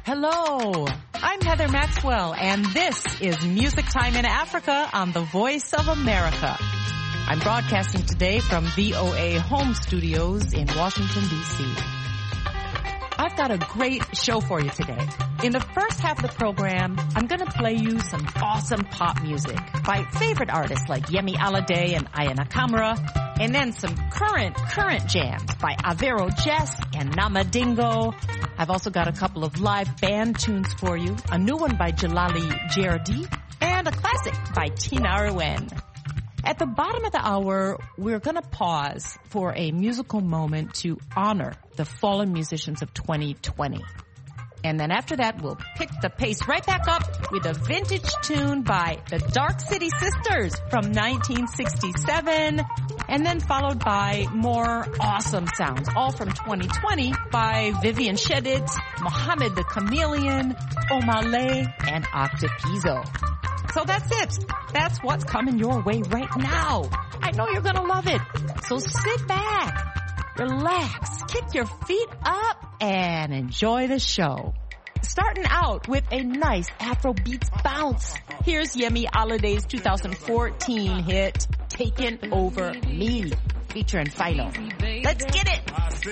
Hello, I'm Heather Maxwell, and this is Music Time in Africa on the Voice of America. I'm broadcasting today from VOA home studios in Washington, D.C. I've got a great show for you today. In the first half of the program, I'm going to play you some awesome pop music by favorite artists like Yemi Alade and Aya Nakamura, and then some current jams by Avero Jess and Namadingo. I've also got a couple of live band tunes for you, a new one by Jalali Jardi, and a classic by Tina Arwen. At the bottom of the hour, we're going to pause for a musical moment to honor the fallen musicians of 2020. And then after that, we'll pick the pace right back up with a vintage tune by the Dark City Sisters from 1967, and then followed by more awesome sounds, all from 2020 by Vivian Chedid, Mohammed the Chameleon, Omale, and Octopizzo. So that's it. That's what's coming your way right now. I know you're gonna love it. So sit back, relax, kick your feet up, and enjoy the show. Starting out with a nice Afrobeats bounce. Here's Yemi Alade's 2014 hit, Taking Over Me, featuring Final. Let's get it.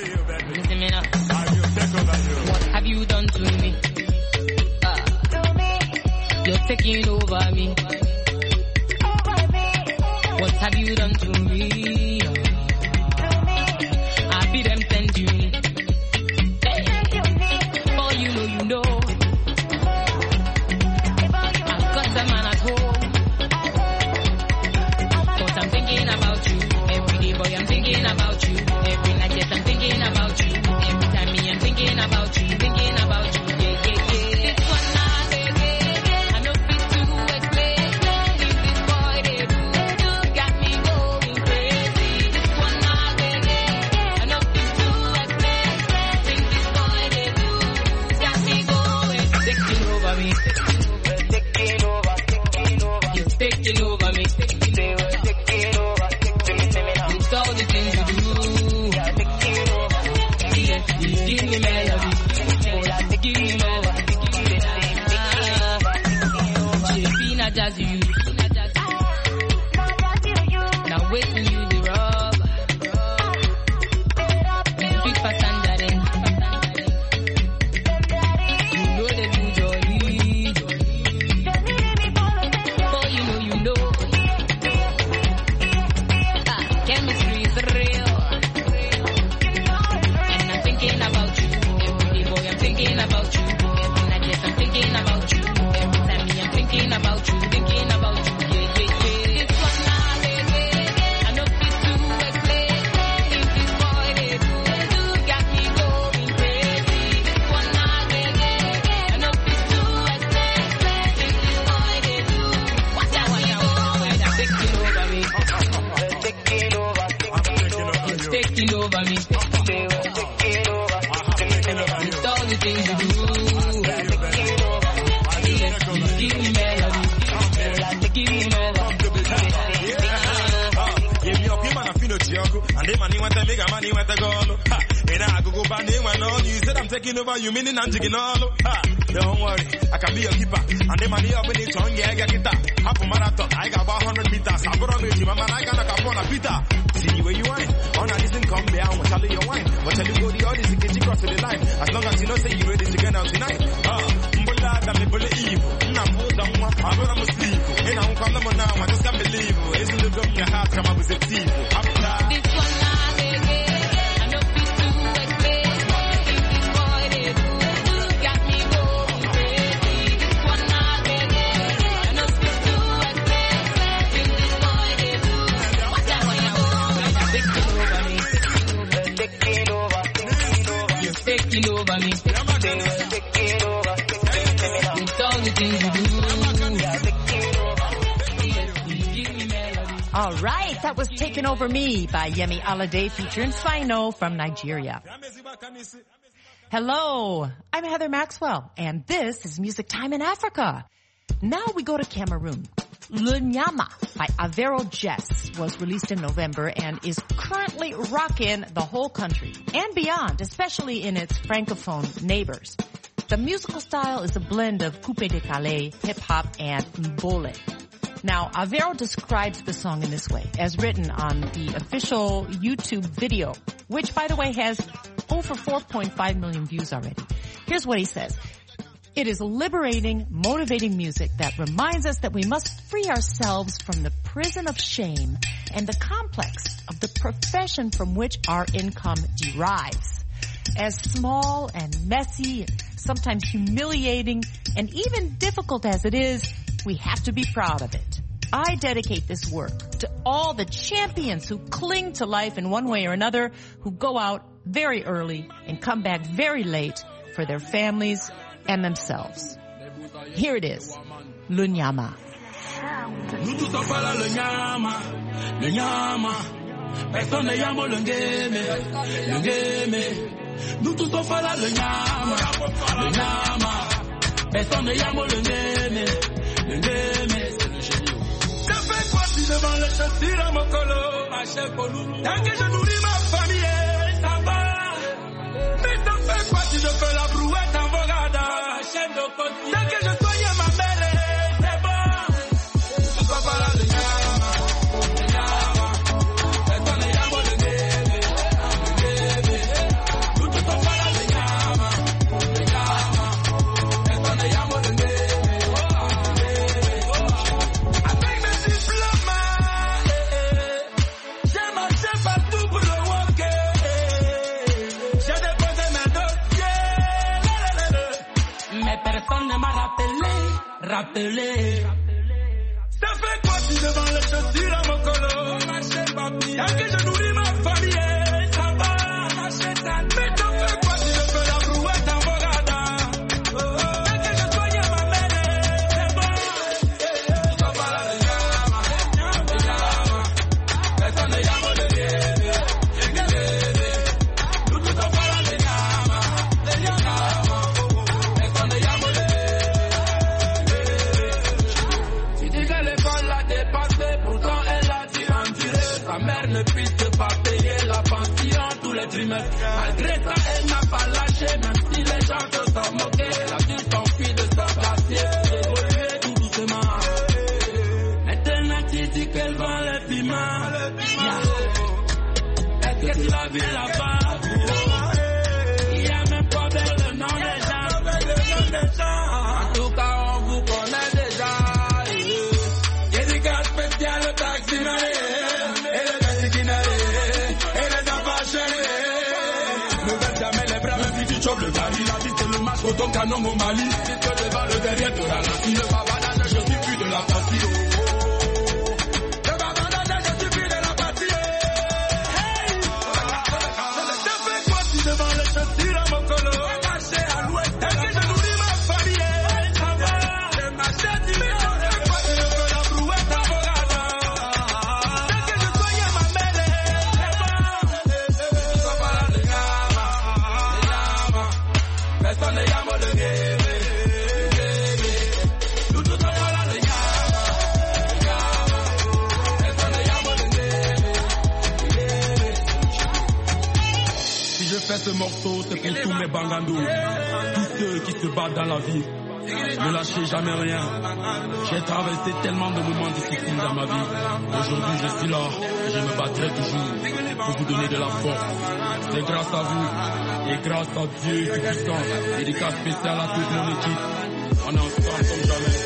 What have you done to me? You're taking over me. What have you done to me? I be them send you. Oh, you know. I've got some man at home. But I'm thinking about you. Every day, boy, I'm thinking about you. Every night, yes, I'm thinking about you. Every time, me, I'm thinking about you. Thinking about you. Yeah. This one now. Taking over me. It's all the things you do. Give me melody. Give me over. Shapina jazz you. Now wait till you the rub. Big passenger then. You know they do jolly. Chemistry is real. And I'm thinking about you. Every day, boy, I'm thinking about you. Every night, yes, I'm thinking about you. Every time, me, I'm thinking about you. Thinking about you. Yeah. This one now, baby. I know this to explain. Think this boy, they do got me going crazy. This one now, baby. I know this to explain. Think this boy, they do. Watch out, when you go. They're taking over me. Taking over me. It's all the things you do. Give me melody. Give me melody. Give me up, man, I feel no chioko. And they money want to make a money want to go. And I go band in one on. You said I'm taking over, you meaning I'm taking all. Don't worry, I can be your keeper. And they money up in the tongue, yeah, I got it. Half a marathon, I got about 100 meters. I'm going to make you, man, I got a couple of Peter. See where you wine. On a listen, come there, I'm tell you your wine. But tell you go the audience, you get you cross to the line. As long as you know, say you ready to get out tonight. Mbula, I'm a bullet evil. I'm gonna sleep. And I won't come now, I just can't believe. Isn't the dumb your heart come up with a thief? This one now, baby. I know this to explain. Think this boy, they do got me going crazy. This one now, baby. I know this to explain. Think this boy, they do. Watch out when you go. Taking over me. You're taking over me. It's all the things you do. All right, that was Taken Over Me by Yemi Alade featuring Fino from Nigeria. Hello, I'm Heather Maxwell, and this is Music Time in Africa. Now we go to Cameroon. Le Nyama by Avero Jess was released in November and is currently rocking the whole country and beyond, especially in its francophone neighbors. The musical style is a blend of coupé décalé, hip-hop, and mbole. Now, Avero describes the song in this way, as written on the official YouTube video, which, by the way, has over 4.5 million views already. Here's what he says. It is liberating, motivating music that reminds us that we must free ourselves from the prison of shame and the complex of the profession from which our income derives. As small and messy, and sometimes humiliating, and even difficult as it is, we have to be proud of it. I dedicate this work to all the champions who cling to life in one way or another, who go out very early and come back very late for their families and themselves. Here it is, Lunyama. Nous tous en parlons le nyama, personne ne yamo le game. Nous tous en parlons le nyama, personne ne yamo le game. Ça fait quoi si devant le chaussure à mon colo, tant que je nourris ma famille, ça va. Mais ça fait quoi si je fais la brouette en Vogada, tant que je soigne ma mère, c'est bon. Tout ça va là, le nyama, personne ne yamo le game. Tout ça va là, le nyama, personne ne yamo le game. Avec mes diplômes, j'ai marché partout pour le walker. J'ai déposé mes dossiers, mais personne ne m'a rappelé. Ça fait quoi si devant les chaussures à mon colo, tant que je nourris ma famille, ça va. Mais ça fait quoi si je fais la brouette en Vogada, tant que je soigne ma mère, c'est bon. Ça va là, le nyama, personne ne yamo le game. Nous tous on va là, le nyama, personne ne yamo le game. Tu dis que l'école l'a dépassé, pourtant elle a dû endurer. Sa mère ne puisse pas payer la pension tous les trimestres. Malgré ça, elle n'a pas lâché, même si les gens se sont moqués. Elle a dû s'enfuir de sa quartier, évoluer tout doucement. Maintenant, tu dis qu'elle vend les piments. Est-ce que tu l'as vu là-bas? Il y a même pas vers le nom des gens. En tout cas, on vous connaît déjà. Dédicace spéciale au taximan, et le taxikinare, et les enfants chéris. Ne baisse jamais les bras, même si tu chopes le gari. La vie c'est le match, au ton canon au Mali. Si tu te devant le derrière, tu ralentis. Le bavardage, je suis plus de la partie. Le bavardage, je suis plus de la partie. Hey! Ça fait quoi si devant les chaussures à mon colo, marcher à l'ouest, tant que je nourris ma famille, ça va. Mais ça fait quoi si je fais la brouette en Vogada, tant que je soigne ma mère, c'est bon. Ça va là, le nyama, personne ne yamo le game. Nous tous on va là, le nyama, personne ne yamo le game. Si je fais ce morceau, c'est pour tous mes bangandos, tous ceux qui se battent dans la vie. Ne lâchez jamais rien. J'ai traversé tellement de moments difficiles dans ma vie. Aujourd'hui, je suis là et je me battrai toujours pour vous donner de la force. C'est grâce à vous et grâce à Dieu Tout-Puissant. Dédicace spéciale à toute mon équipe. On est ensemble comme jamais.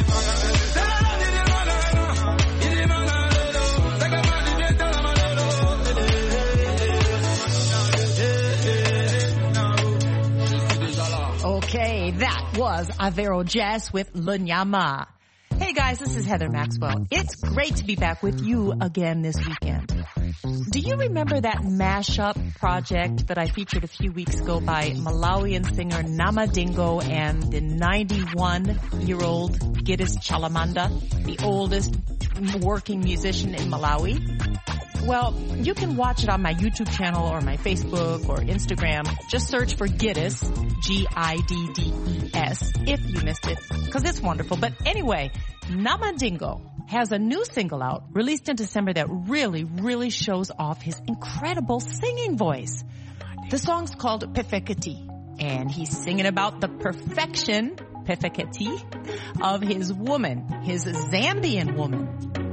Okay, that was Avero Jazz with Lunyama. Hey guys, this is Heather Maxwell. It's great to be back with you again this weekend. Do you remember that mashup project that I featured a few weeks ago by Malawian singer Nama Dingo and the 91-year-old Giddes Chalamanda, the oldest working musician in Malawi? Well, you can watch it on my YouTube channel or my Facebook or Instagram. Just search for Giddes, Giddes, if you missed it, because it's wonderful. But anyway, Nama Dingo has a new single out, released in December, that really shows off his incredible singing voice. The song's called Perfekiti. And he's singing about the perfection, perfekiti, of his woman, his Zambian woman.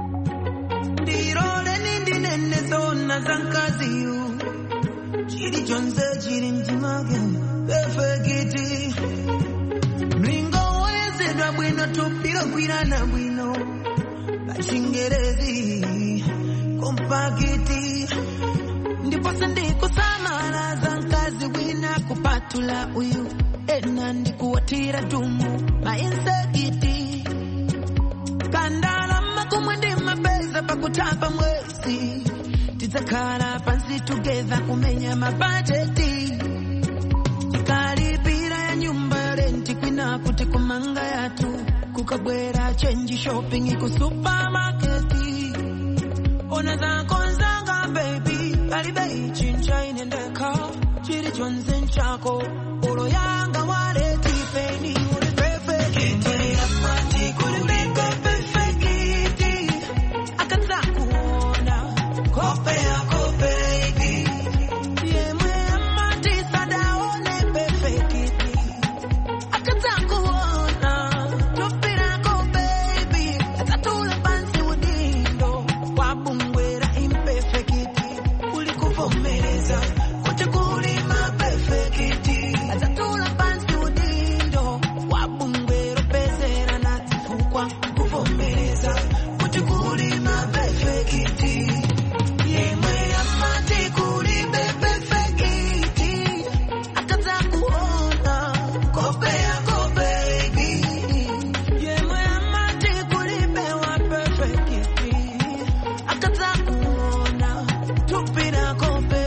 Ndipo sindiko samana zankazi wina kupatula uyu ena ndikuwatira dumu mainsekiti kandala makumwende mapeza pakutapa mwezi tidzakhala pansi together kumenya mabajeti tikalipira ya nyumba ya renti kwina kuti kumanga yatu kukabwera change shopping iku supermarketi ona zakonzanga baby Alibei chincha inendeka chiri chonzen chako olo yanga wale tipeni uli perfect amati kuli perfect akatsa kuona kope yako baby yemwe amati sadaone perfect akatsa kuona tupira ko baby atatula pansi udindo wabungwera imperfect kuvomereza kuti kuli mapefekiti atatula pansi udindo wabungwero pezera natifukwa kuvomereza kuti kuli mapefekiti yemwe amati kuli bepefekiti akadza kuona kope yako baby yemwe amati kuli bewa perfekiti akadza kuona tupira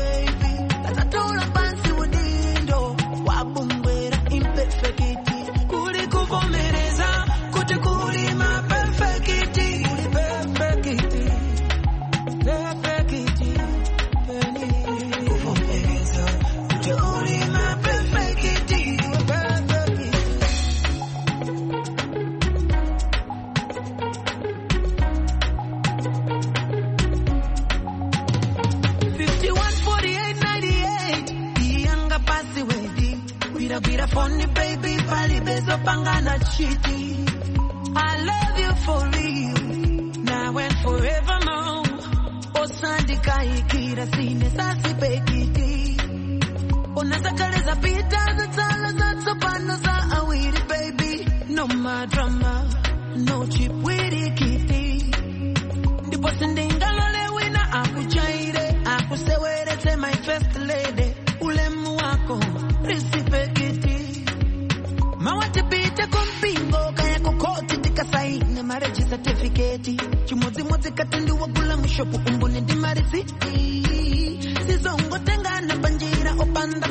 funny baby pali bezo pangana chiti I love you for real now and forevermore osandika ikira sine sasi pekiti onazakale za pita za tala za tsopano za awiri baby no more drama no cheap witty kitty ndipo sindingalole wina akuchaire akusewerete my first lady ulemu wako risipekiti mawatipite kumpingo kaya kukoti tikasaine marriage certificate chimodzimodzi katundu wagula mushopu umbuni ndi marisiti sizongotengana panjira opanda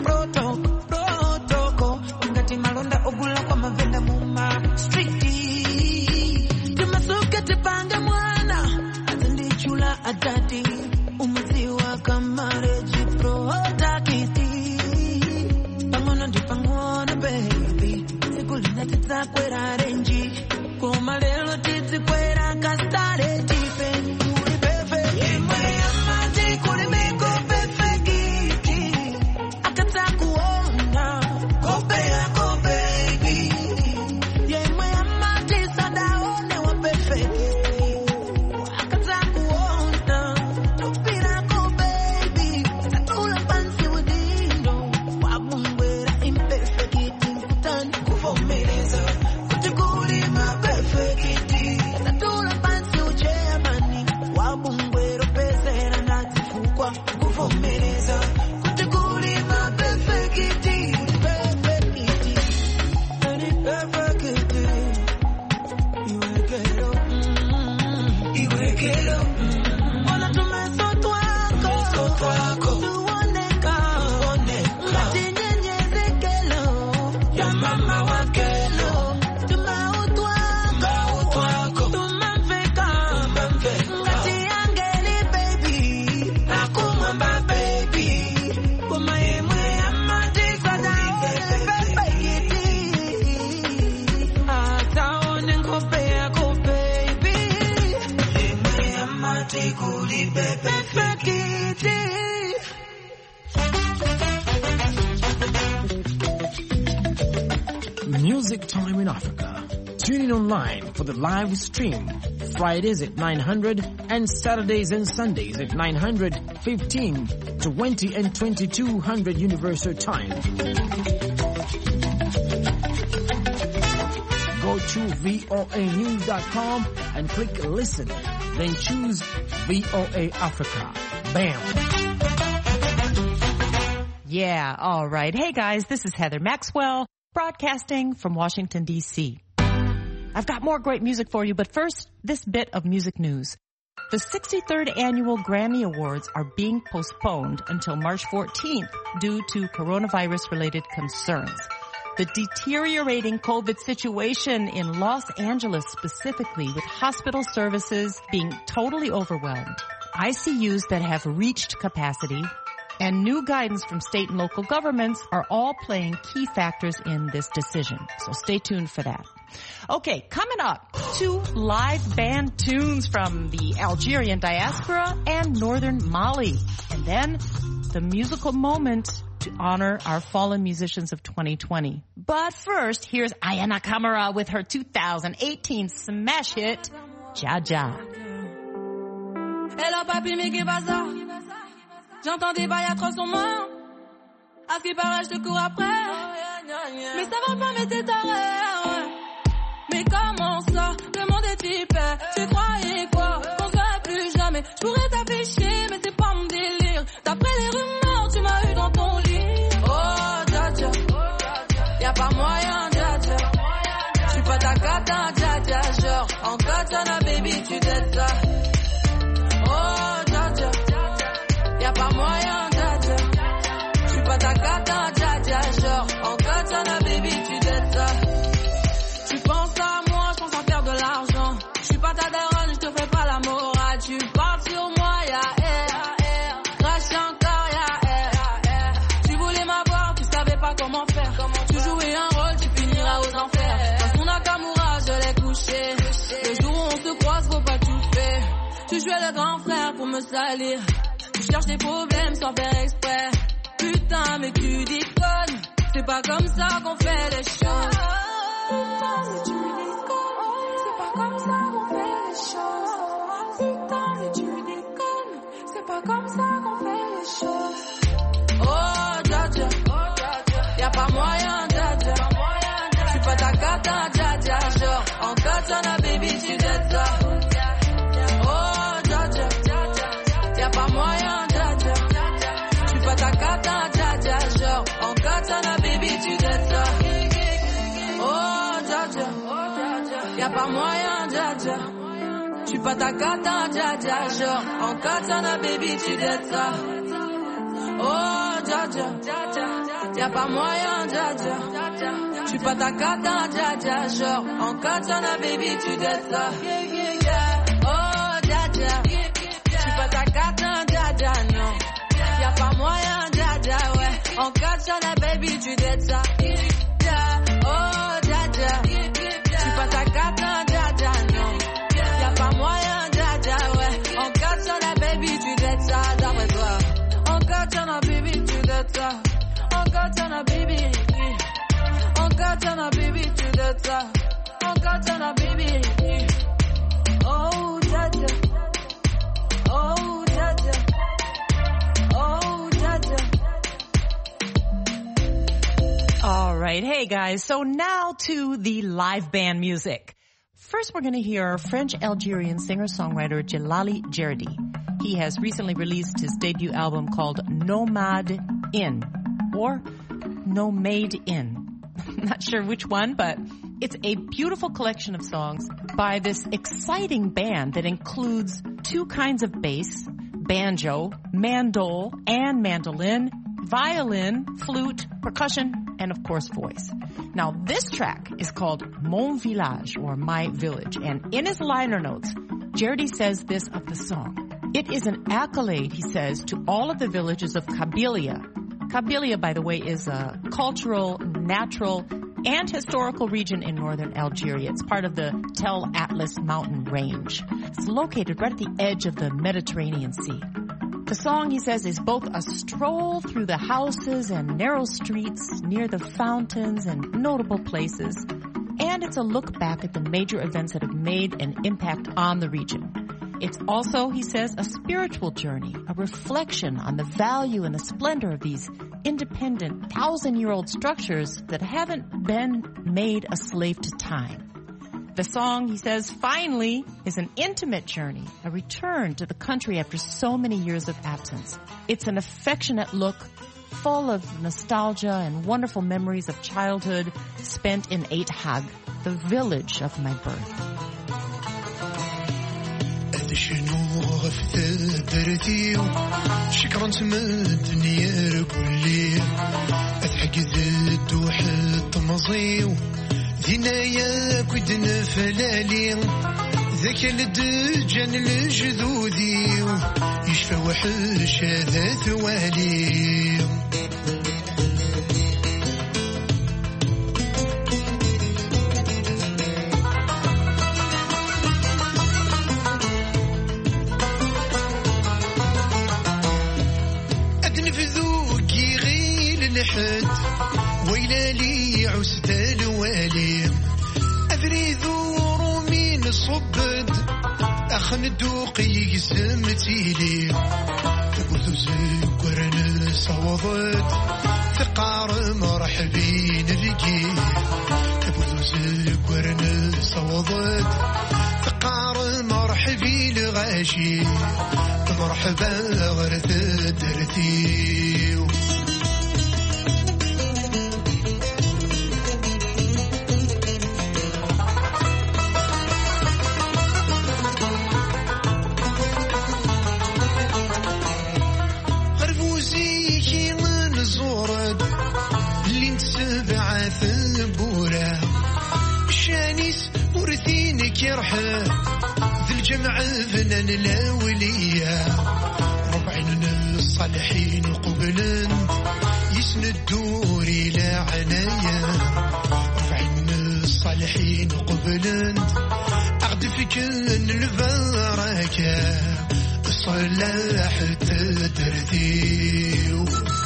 protoko ngati malonda ogula kwa mavenda muma street timasuke tipanga mwana azindichula atati umuziwa kamarriage protakiti pang'ono ndi pang'ono baby sikulina tidzakwera renji koma lero tidzikwera kastare tipeni kuli perfect yemwe amati kuli miko perfect akatsa kuona kope yako baby yemwe amati sadaone wa perfect akatsa kuona tupira ko baby tatula pansi udindo wabungwera imperfect kutani kuvomereza kuti kuli mapefect tatula pansi ucheyamani wabungwero pezera natifukwa kuvomereza kuti kuli mapefect iwekelo ona tumeso twako tuoneka ngati nyenyezekelo ya mama wakelo tumautwako tumamveka ngati angeli baby akumwamba baby koma yemwe amati sadaone perfect ataone ngope yako baby yemwe amati kuli perfect Music Time in Africa. Tune in online for the live stream. Fridays at 900 and Saturdays and Sundays at 900, 15, 20 and 2200 Universal Time. Go to voanews.com and click listen. Then choose VOA Africa. Bam! Yeah, all right. Hey guys, this is Heather Maxwell, broadcasting from Washington, D.C. I've got more great music for you, but first, this bit of music news. The 63rd Annual Grammy Awards are being postponed until March 14th due to coronavirus-related concerns. The deteriorating COVID situation in Los Angeles specifically, with hospital services being totally overwhelmed, ICUs that have reached capacity, and new guidance from state and local governments are all playing key factors in this decision. So stay tuned for that. Okay, coming up, 2 live band tunes from the Algerian diaspora and northern Mali. And then the musical moment to honor our fallen musicians of 2020. But first, here's Aya Nakamura with her 2018 smash hit, Jaja. Hello papi, mais qu'est-ce que ça? J'entends des bails atroces en moi. À ce qui paraît, je te cours après. Mais ça va pas, mais t'es taré. Mais comment ça? Le monde est hyper. Tu croyais quoi? On se verrait plus jamais. Je pourrais t'afficher, mais c'est pas mon délire. D'après les rumeurs, tu m'as eu dans ton lit. Oh, dja dja. Y'a pas moyen, dja dja. J'suis pas ta cata, dja dja. Genre, en katana, baby, tu t'aides ça. Oh, dja dja. Y'a pas moyen, dja dja. J'suis pas ta cata, dja dja. Genre, en katana, baby, tu t'aides ça. Tu penses à moi, j'pense à faire de l'argent. J'suis pas ta daronne, j'te fais pas la morale. Tu parles sur moi, y'a air. Crash encore, y'a air. Tu voulais m'avoir, tu savais pas comment faire. Tu jouais un rôle, tu finiras aux enfers. Dans son Nakamura, je l'ai couché. Le jour où on se croise, faut pas tout faire. Tu jouais le grand frère pour me salir. Tu cherches des problèmes sans faire exprès. Putain, mais tu déconnes. C'est pas comme ça qu'on fait les choses. Putain, mais tu déconnes. C'est pas comme ça qu'on fait les choses. Putain, mais tu déconnes. C'est pas comme ça qu'on fait les choses. Oh, dja dja. Y'a pas moyen, dja dja. J'suis pas ta cata, dja dja. Genre, en katana, baby, tu t'aides ça. Oh, dja dja. Y'a pas moyen, dja dja. J'suis pas ta cata, dja dja. Genre, en katana, baby, tu t'aides ça. Oh, dja dja. Y'a pas moyen, dja dja. J'suis pas ta cata, dja dja. Genre, en katana, baby, tu t'aides ça. Oh, dja dja. Y'a pas moyen, dja dja. J'suis pas ta cata, dja dja. Genre, en katana, baby, tu t'aides ça. Oh, dja dja. J'suis pas ta cata, dja dja, non. Y'a pas moyen, dja dja, ouais. En katana, baby, tu t'aides ça. Oh, dja dja. J'suis pas ta cata, dja dja, non. Y'a pas moyen, dja dja, ouais. En katana, baby, tu t'aides ça, d'après toi. En katana, baby, tu t'aides ça. En katana, baby. En katana, baby, tu t'aides ça. En katana, baby. Oh, dja dja. Oh, dja dja. Oh, dja dja. All right. Hey guys. So now to the live band music. First, we're going to hear French-Algerian singer-songwriter Djellali Djerdi. He has recently released his debut album called Nomade In, or Nomade In. Not sure which one, but it's a beautiful collection of songs by this exciting band that includes 2 kinds of bass, banjo, mandol, and mandolin, violin, flute, percussion, and of course voice. Now this track is called Mon Village, or My Village, and in his liner notes, Djerdi says this of the song. It is an accolade, he says, to all of the villages of Kabylia. Kabylia, by the way, is a cultural, natural, and historical region in northern Algeria. It's part of the Tel Atlas mountain range. It's located right at the edge of the Mediterranean Sea. The song, he says, is both a stroll through the houses and narrow streets near the fountains and notable places, and it's a look back at the major events that have made an impact on the region. It's also, he says, a spiritual journey, a reflection on the value and the splendor of these independent, 1,000-year-old structures that haven't been made a slave to time. The song, he says, finally is an intimate journey, a return to the country after so many years of absence. It's an affectionate look, full of nostalgia and wonderful memories of childhood spent in Eight Hag, the village of my birth. شنو غفت درتي شكرا تمدني ركولي أتحق ذد وحط مصيو ذنايا كدن فلالي ذاك الدجان الجذوذي يشفى وحش هذا ثوالي ويلا لي عسد الوالي أذري ذور من صبد أخن دوقي سمتي لي تبوث زكورن صوضت ثقار مرحبين لقي تبوث زكورن صوضت ثقار مرحبين لغاشي مرحبا غرث درتي يرحى ذي الجمع فنان الأولية ربعين الصالحين قبلا يسندوا إلى عنايا ربعين الصالحين قبلا أغدفك البركة الصلاح تدرثيو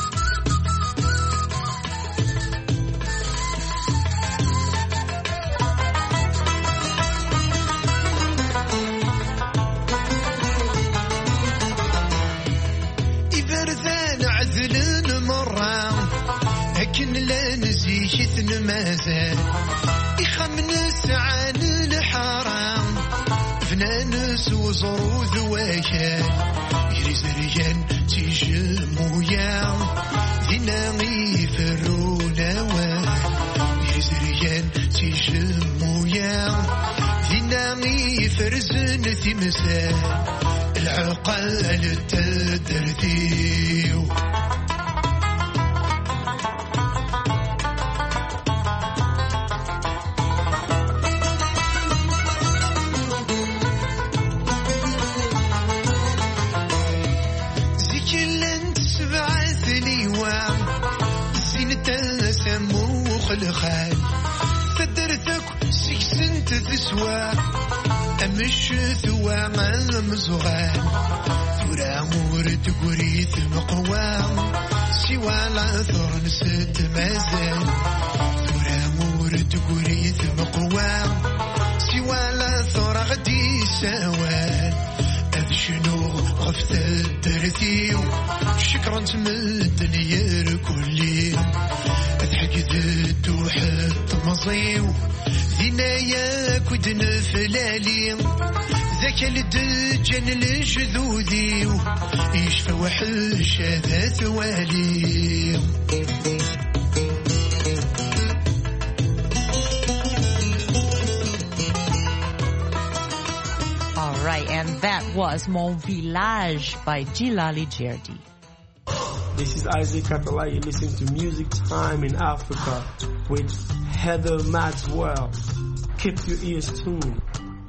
مازال يخمنس عن الحرام فنانس وزرو ذواكال يريز ريان تيجي مويا ديناغي فرونا وال يريز ريان تيجي مويا ديناغي فرزن تمثال العقال تدرثيو الخال تدرتك سكسنت تسوى أمش ثوى مزغال ثورا مورد قريث مقوام سوى العثر نسد مازال ثورا مورد قريث مقوام سوى العثر غدي سوال أذشنو غفت الدرثيو شكرا تمدن يركولي أضحك ذد وحط مصيو ذنايا كدن فلالي ذاك الدجان الجذوذي يشفى وحش ذا ثوالي All right, and that was Mon Village by Djilali Djerdi. This is Isaac Kapela. You listen to Music Time in Africa with Heather Maxwell. Keep your ears tuned.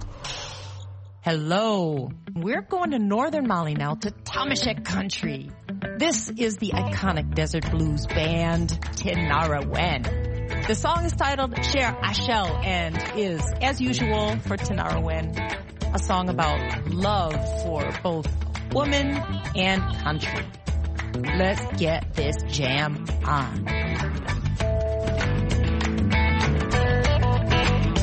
Hello. We're going to northern Mali now, to Tamashek country. This is the iconic desert blues band Tinara Wen. The song is titled Cher Achel and is, as usual for Tinara Wen, a song about love for both woman and country. Let's get this jam on.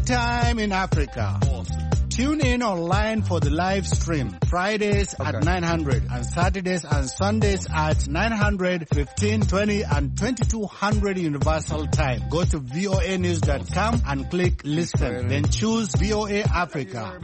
Time in Africa. Tune in online for the live stream. Fridays at 900 and Saturdays and Sundays at 900, 1520 and 2200 Universal Time. Go to voanews.com and click listen. Then choose VOA Africa.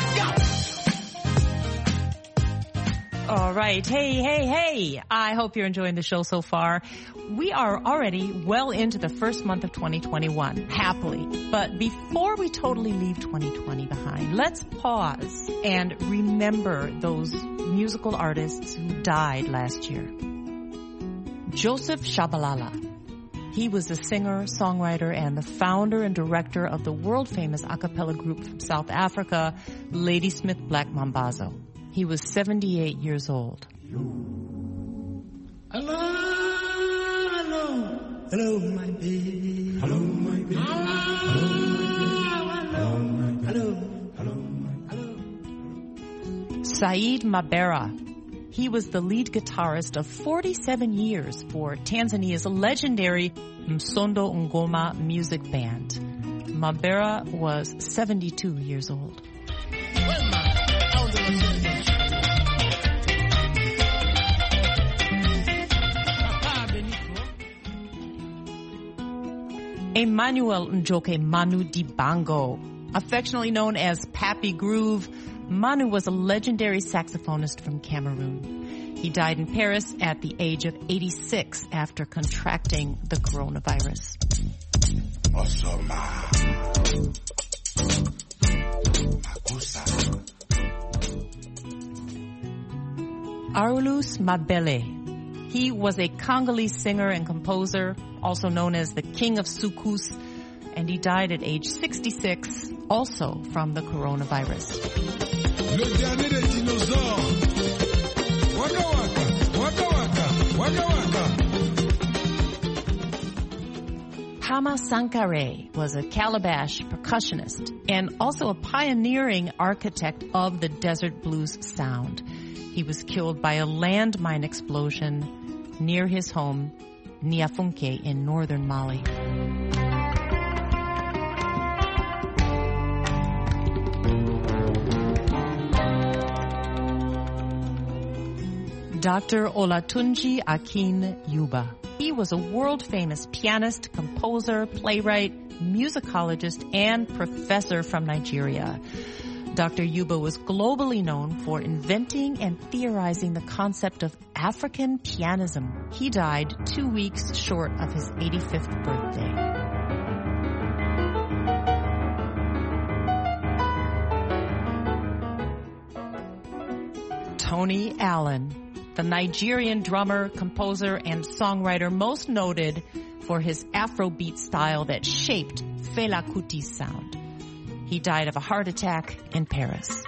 All right. Hey. I hope you're enjoying the show so far. We are already well into the first month of 2021, happily. But before we totally leave 2020 behind, let's pause and remember those musical artists who died last year. Joseph Shabalala. He was the singer, songwriter, and the founder and director of the world-famous a cappella group from South Africa, Ladysmith Black Mambazo. He was 78 years old. Hello, my baby. Hello, my baby. Hello. Said Mabera. He was the lead guitarist of 47 years for Tanzania's legendary Msondo Ngoma music band. Mabera was 72 years old. Emmanuel Njoke Manu Dibango, affectionately known as Pappy Groove, Manu was a legendary saxophonist from Cameroon. He died in Paris at the age of 86 after contracting the coronavirus. Aulus Mabele. He was a Congolese singer and composer, also known as the King of Soukous, and he died at age 66, also from the coronavirus. Le dernier des dinosaures. Waka waka, waka waka, waka waka. Hama Sankare was a Calabash percussionist and also a pioneering architect of the desert blues sound. He was killed by a landmine explosion near his home, Niafunke, in northern Mali. Dr. Olatunji Akin Yuba. He was a world-famous pianist, composer, playwright, musicologist, and professor from Nigeria. Dr. Yuba was globally known for inventing and theorizing the concept of African pianism. He died 2 weeks short of his 85th birthday. Tony Allen, the Nigerian drummer, composer, and songwriter most noted for his Afrobeat style that shaped Fela Kuti's sound. He died of a heart attack in Paris.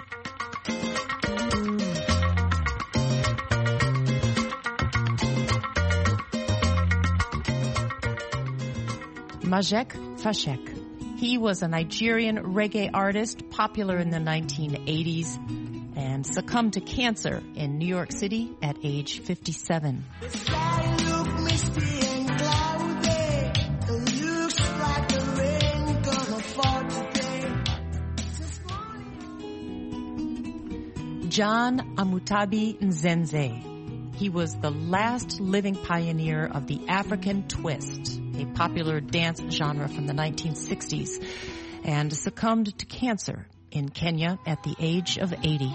Majek Fashek. He was a Nigerian reggae artist popular in the 1980s and succumbed to cancer in New York City at age 57. The sky look misty and cloudy. It looks like the rain gonna fall today. John Amutabi Nzenze. He was the last living pioneer of the African twist, a popular dance genre from the 1960s, and succumbed to cancer in Kenya at the age of 80.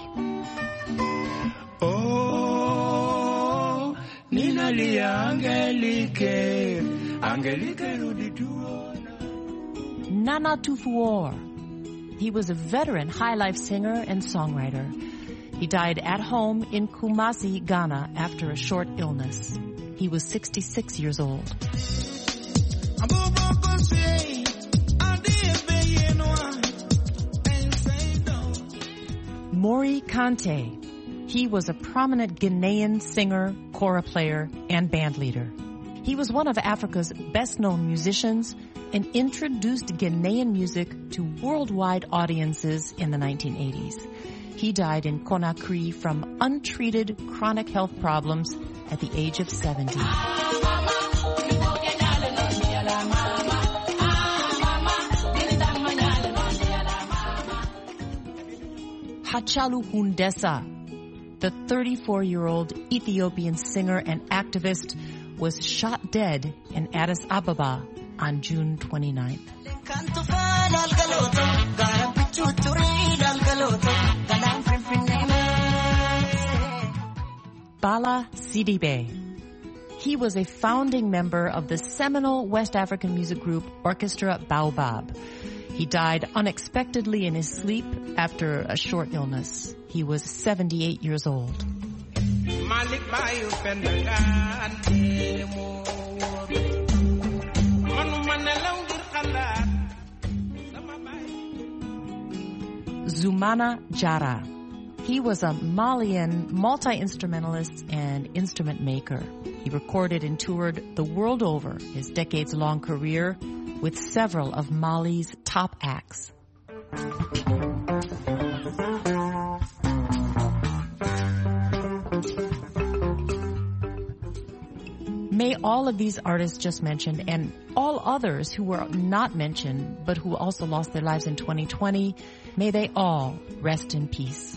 Oh, ninalia Angelike, Angelike rudi tuona. Nana Tufuor. He was a veteran high life singer and songwriter. He died at home in Kumasi, Ghana, after a short illness. He was 66 years old. Mori Kante. He was a prominent Ghanaian singer, kora player, and band leader. He was one of Africa's best-known musicians and introduced Ghanaian music to worldwide audiences in the 1980s. He died in Conakry from untreated chronic health problems at the age of 70. Hachalu Hundessa, the 34-year-old Ethiopian singer and activist, was shot dead in Addis Ababa on June 29th. Bala Sidibe. He was a founding member of the seminal West African music group Orchestra Baobab. He died unexpectedly in his sleep after a short illness. He was 78 years old. Zoumana Diarra. He was a Malian multi-instrumentalist and instrument maker. He recorded and toured the world over his decades-long career with several of Mali's top acts. May all of these artists just mentioned and all others who were not mentioned but who also lost their lives in 2020, may they all rest in peace.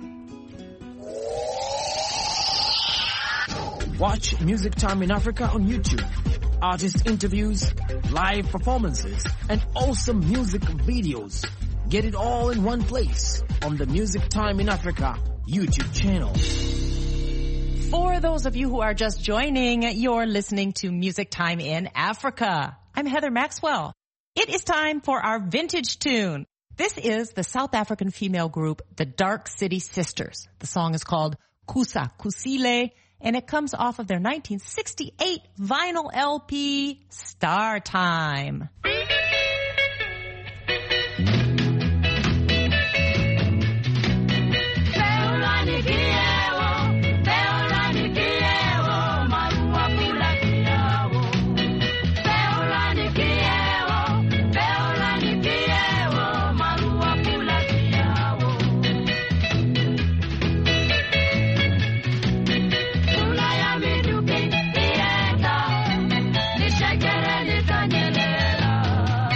Watch Music Time in Africa on YouTube. Artist interviews, live performances, and awesome music videos. Get it all in one place on the Music Time in Africa YouTube channel. For those of you who are just joining, you're listening to Music Time in Africa. I'm Heather Maxwell. It is time for our vintage tune. This is the South African female group, the Dark City Sisters. The song is called Kusa Kusile, and it comes off of their 1968 vinyl LP, Star Time. Shagere ni kanyelela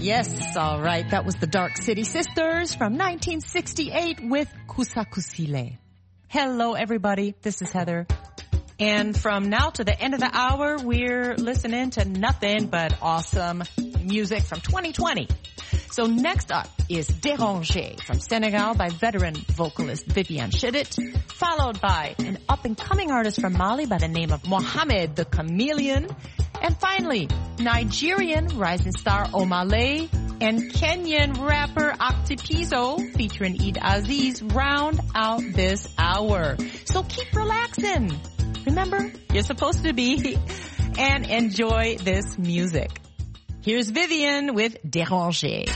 Yes, all right. That was the Dark City Sisters from 1968 with Kusakusile. Hello, everybody. This is Heather. And from now to the end of the hour, we're listening to nothing but awesome music from 2020. So next up is Déranger from Senegal by veteran vocalist Viviane Chidid, followed by an up-and-coming artist from Mali by the name of Mohamed the Chameleon, and finally, Nigerian rising star Omale and Kenyan rapper Octopizzo featuring Eid Aziz round out this hour. So keep relaxing. Remember, you're supposed to be, and enjoy this music. Here's Vivian with Déranger.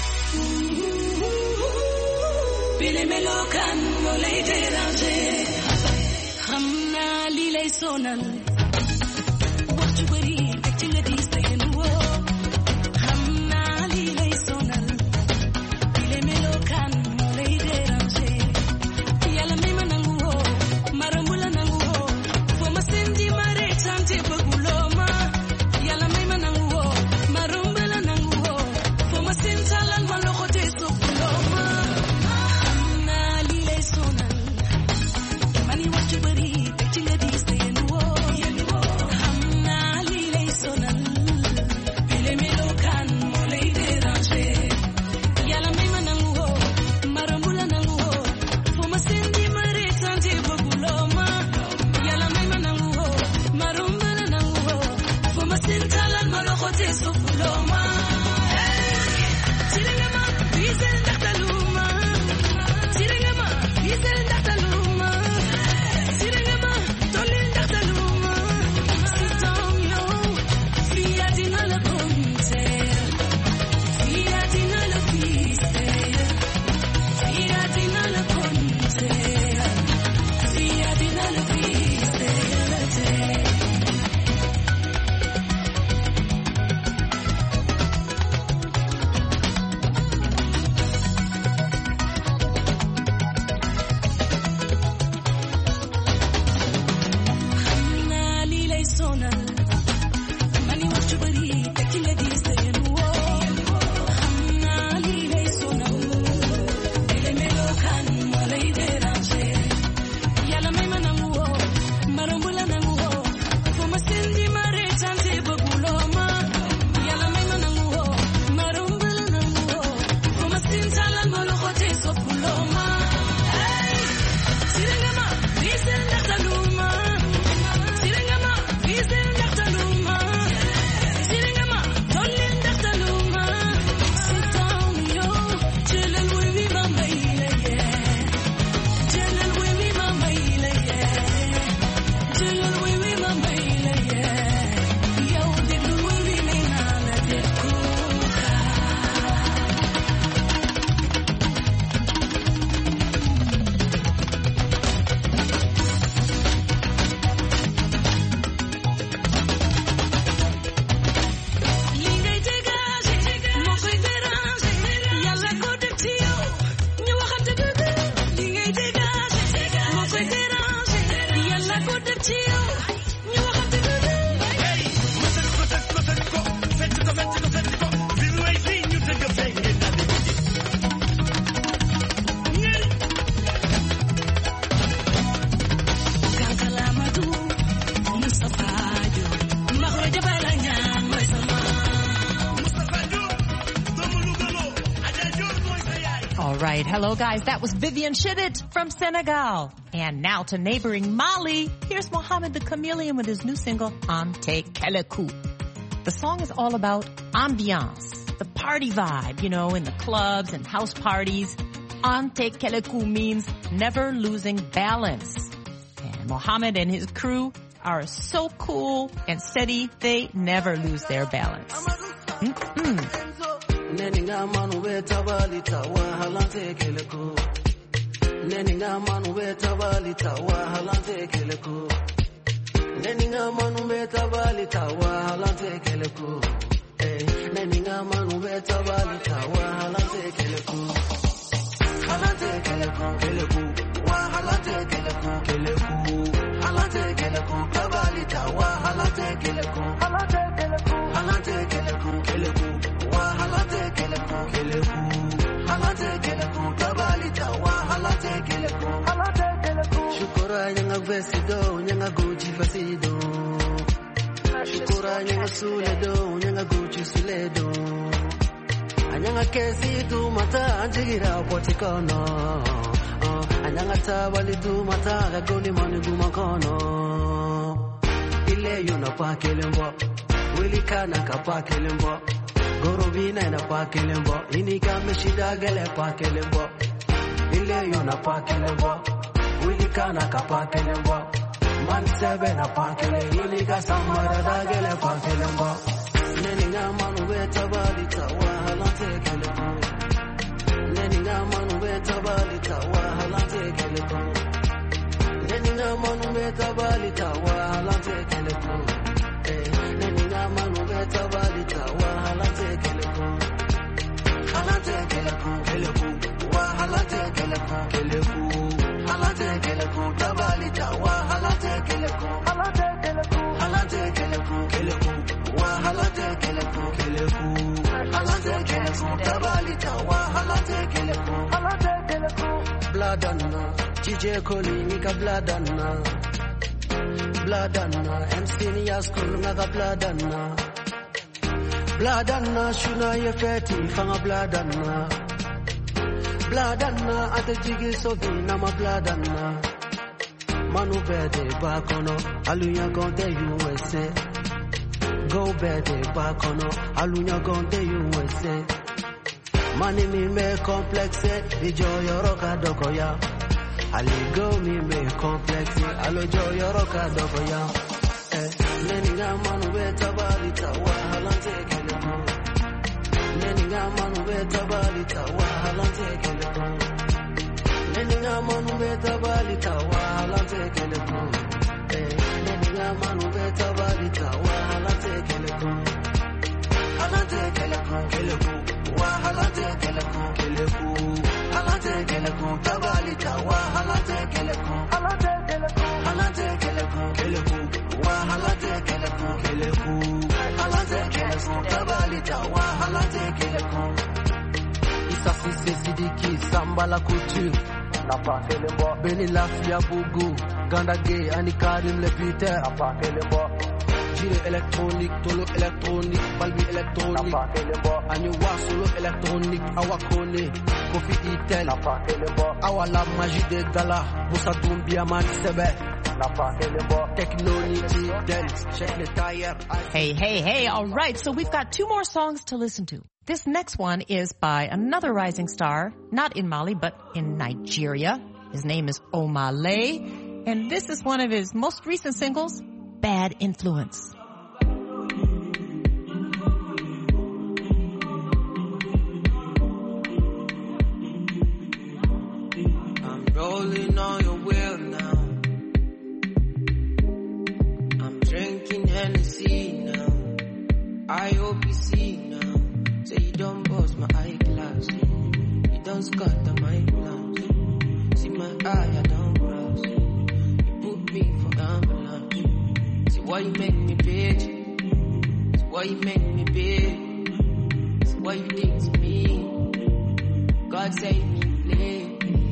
right. Hello, guys. That was Viviane Chidid from Senegal. And now to neighboring Mali. Here's Mohamed the Chameleon with his new single, Ante Keleku. The song is all about ambiance, the party vibe, you know, in the clubs and house parties. Ante Keleku means never losing balance. And Mohamed and his crew are so cool and steady, they never lose their balance. Neninga manu betabalita wahalante keleko. Neninga manu betabalita wahalante keleko. Neninga manu betabalita wahalante keleko. Neninga manu betabalita wahalante keleko. Halante keleko keleko. Wahalante keleko keleko. Halante keleko tabalita wahalante keleko. Halante keleko keleko. Halate keleko vesido, nyanga Gucci vesido. Shukura nyanga suledo, nyanga Gucci suledo. Anyanga kesi tu mata anjigira potikono. Anyanga tabali tu mata gagoni mani gumakono. Ile yuna pa kelembo, Willy kana kapa kelembo. Gorobina na pa kelembo, inika meshida gele pa kelembo. Ile yuna pa kelembo, Willy kana kapa kelembo. Man sebe na pa kelembo, inika samara da gele pa kelembo. Neninga manu beta balita wahalante kelembo. Neninga manu beta balita wahalante kelembo. Neninga manu beta balita wahalante kelembo. Neninga manu beta balita wahalante kelembo. Halante kelembo, kelembo, wahalante kelembo, kelembo. Halante kelembo, tabalita wahalante kelembo. Halante kelembo, halante kelembo, kelembo. Wahalante kelembo, kelembo. Halante kelembo, tabalita wahalante kelembo. Halante kelembo. Bladana, DJ Koli nika bladana. Bladana, MC ni school ngaga bladana. Bladana, shuna ye feti fanga bladana. Bladana, ate jigi sofi nama bladana. Manu bede bakono, alunya konte USA. Go bede bakono, alunya konte USA. Mani mi me complexe, ijo yoroka dokoya. Ali go mi me complexe, alojo yoroka dokoya. Neninga manu beta balita wahalante kelembo. Neninga manu beta balita wahalante kelembo. Neninga manu beta balita wahalante kelembo. Neninga manu beta balita wahalante kelembo. Halante kelembo, kelembo. Wahalante kelembo, kelembo. Halante kelembo, tabalita wahalante kelembo. Halante kelembo, halante kelembo, kelembo. Wahalante kelembo, kelembo. Halante kelembo, tabalita wahalante kelembo. Issa Cissé Sidiki, Samba la couture. Napa kelembo. Beni Lafia Bougou, Ganda Gay, Annie Karim Le Peter. Napa kelembo. Gire électronique, tolo électronique, balbi électronique. Aniwa solo électronique, awakone, Kofi Itel. Awa la magie de gala, Moussa Doumbia man sebe. Hey, hey, hey, all right, so we've got two more songs to listen to. This next one is by another rising star, not in Mali, but in Nigeria. His name is Omale, and this is one of his most recent singles, Bad Influence. I'm rolling on your wheel now. I'm drinking Hennessy now. I hope you see now. Say you don't bust my eyeglass. You don't scatter my plans. See my eye, I don't cross. You put me for ambulance. See why you make me bitch. See why you make me bitch. See what you did to me. God save me, please.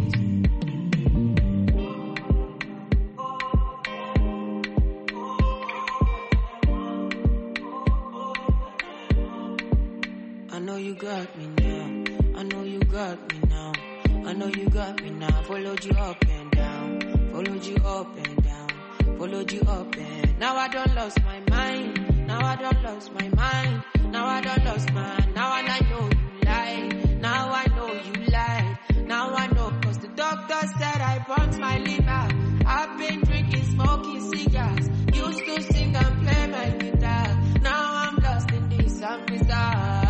I know you got me now. I know you got me now. I know you got me now. Followed you up and down. Followed you up and down. Followed you up and now I don't lost my mind. Now I don't lost my mind. Now I don't lost mine. Now I know you lied. Now I know you lied. Now I know cause the doctor said I burnt my liver. I've been drinking, smoking cigars. Used to sing and play my guitar. Now I'm lost in this and bizarre.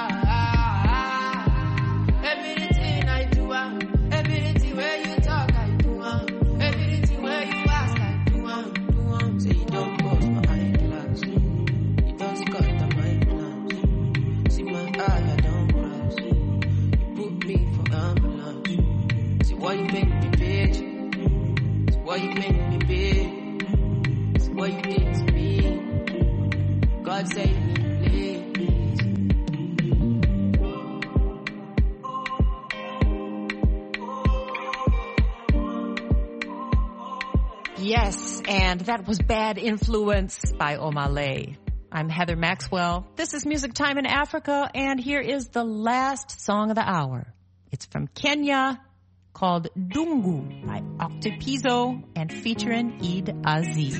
Everything I do, everything where you talk, I do, everything where you ask, I do. Say you don't bust my eyeglass, you don't scatter my plans. See my eye, I don't cross. You put me for ambulance. See why you make me bitch. See why you make me bitch. See what you did to me. God save me, please. Yes, Yes, and that was Bad Influence by Omale. I'm Heather Maxwell. This is Music Time in Africa, and here is the last song of the hour. It's from Kenya, called Dungu by Octopizzo and featuring Eid Aziz.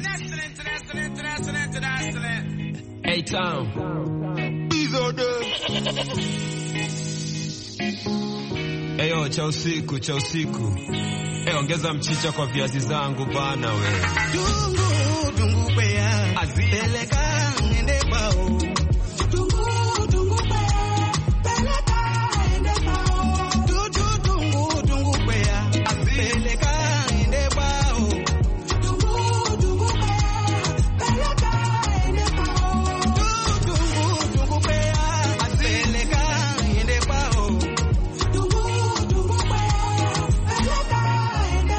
A-Town. Eyo, cha usiku, cha usiku. Ongeza mchicha kwa viazi zangu bana we. Dungu, dungu bea. Aziz. Peleka ende bao. Dungu, dungu bea. Peleka ende bao. Dungu, dungu bea. Peleka ende bao. Dungu, dungu bea. Peleka ende bao. Dungu bea. Peleka ende bao. Dungu bea. Peleka ende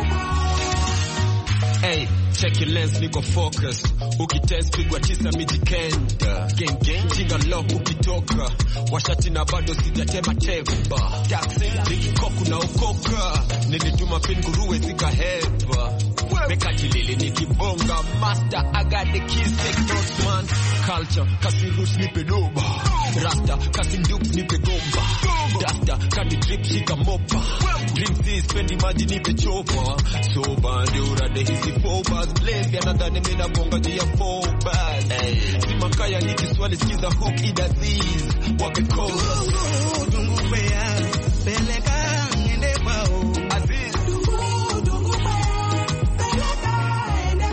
bao. Hey, check your lens, niko focus. Ukitest pigwa tisa mijikenda. Gang gang, jinga lock ukitoka. Washati na bado sijatema temba. Nikikoku na ukoka. Nilituma pin nguruwe zikaheba. Meka jilili nikibonga. Master, I got the keys, take notes man. Culture, kasi roots nipe doba. Rasta, kasi dukes nipe gomba. Dasta, kani drip shika mopa. Drink this, spendi maji nipe chopa. Soba, ndura de hizi fobas. Blaze, ya nadhani mina bonga jia fobas. Simakaya ni kiswali skiza hook ida these. Wape chorus. Dungu bea. Peleka ende bao. Aziz. Dungu bea. Peleka ende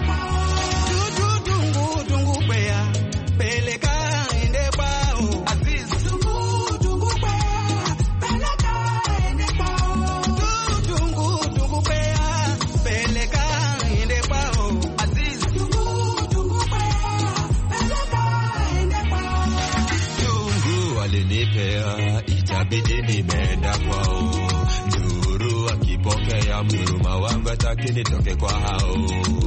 bao. Dungu bea. Peleka ende bao. Aziz. Dungu bea. Peleka ende bao. Dungu bea. Peleka ende bao. Aziz. Dungu bea. Peleka ende bao. Dungu alinipea, itabidi nimeenda kwao. Nduru akipokea mruma wangu ataki nitoke kwa hao.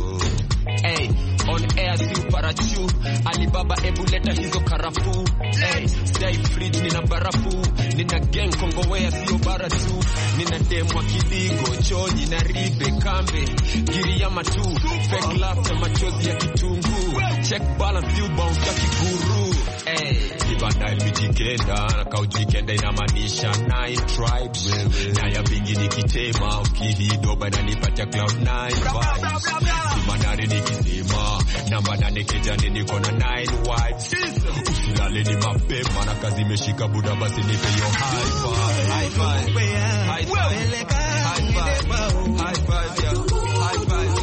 Hey, on air si uparachu. Alibaba ebu leta hizo karafu. Hey, stay fridge nina barafu. Nina gang kongowea sio bara tu. Nina demu wa kidigo, chonyi na ribe kambe. Giri ya matu, fake laugh na machozi ya kitungu. Check balance you bounce ya kiguru. Hey, ibanda mijikenda, na kaujikenda inamanisha 9 tribes. Na ya bingi nikitema, ukihidoba na nipatia cloud 9 vibes. Simanari nikisema, namba nane kejani niko na 9 wives. Usilale ni mapema, na kazi imeshika buda basi nipe yo high five. High five. High five. High five. High five. Yeah. High five.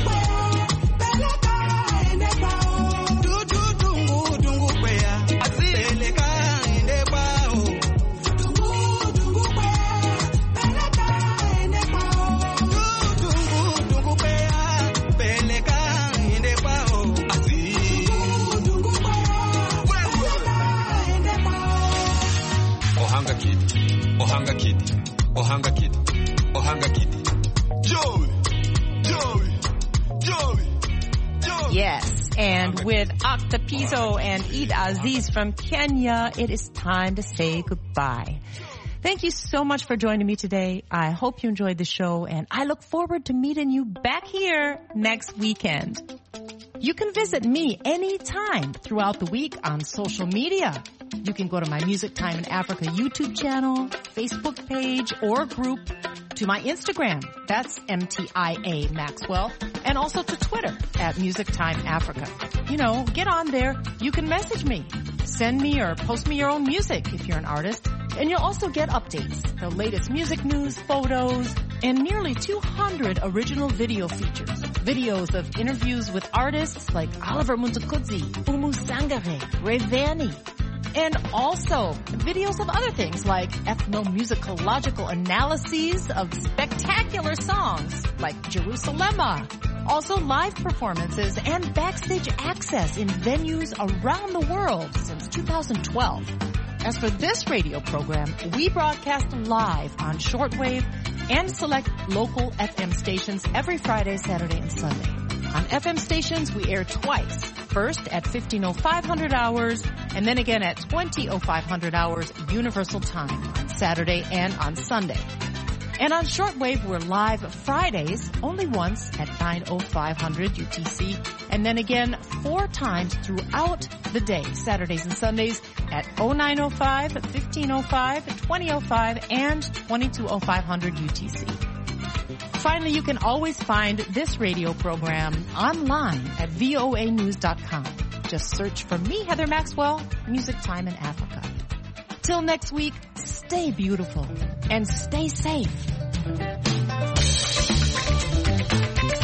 Ohanga kid, Ohanga kid, Ohanga kid, Ohanga kid. Joey, Joey, Joey, Joey. Yes, and with Octopizzo and Eid Aziz from Kenya, it is time to say goodbye. Thank you so much for joining me today. I hope you enjoyed the show, and I look forward to meeting you back here next weekend. You can visit me anytime throughout the week on social media. You can go to my Music Time in Africa YouTube channel, Facebook page, or group, to my Instagram, that's MTIA Maxwell, and also to Twitter at Music Time Africa. You know, get on there. You can message me. Send me or post me your own music if you're an artist. And you'll also get updates, the latest music news, photos, and nearly 200 original video features. Videos of interviews with artists like Oliver Mtukudzi, Umu Sangare, Ray Vanny, and also videos of other things like ethnomusicological analyses of spectacular songs like Jerusalema. Also live performances and backstage access in venues around the world since 2012. As for this radio program, we broadcast live on shortwave and select local FM stations every Friday, Saturday, and Sunday. On FM stations, we air twice. First at 15:0500 hours, and then again at 20:0500 hours Universal Time on Saturday and on Sunday. And on shortwave, we're live Fridays, only once at 9:0500 UTC, and then again 4 times throughout the day, Saturdays and Sundays at 0905, 1505, 2005, and 220500 UTC. Finally, you can always find this radio program online at voanews.com. Just search for me, Heather Maxwell, Music Time in Africa. Till next week, stay beautiful and stay safe.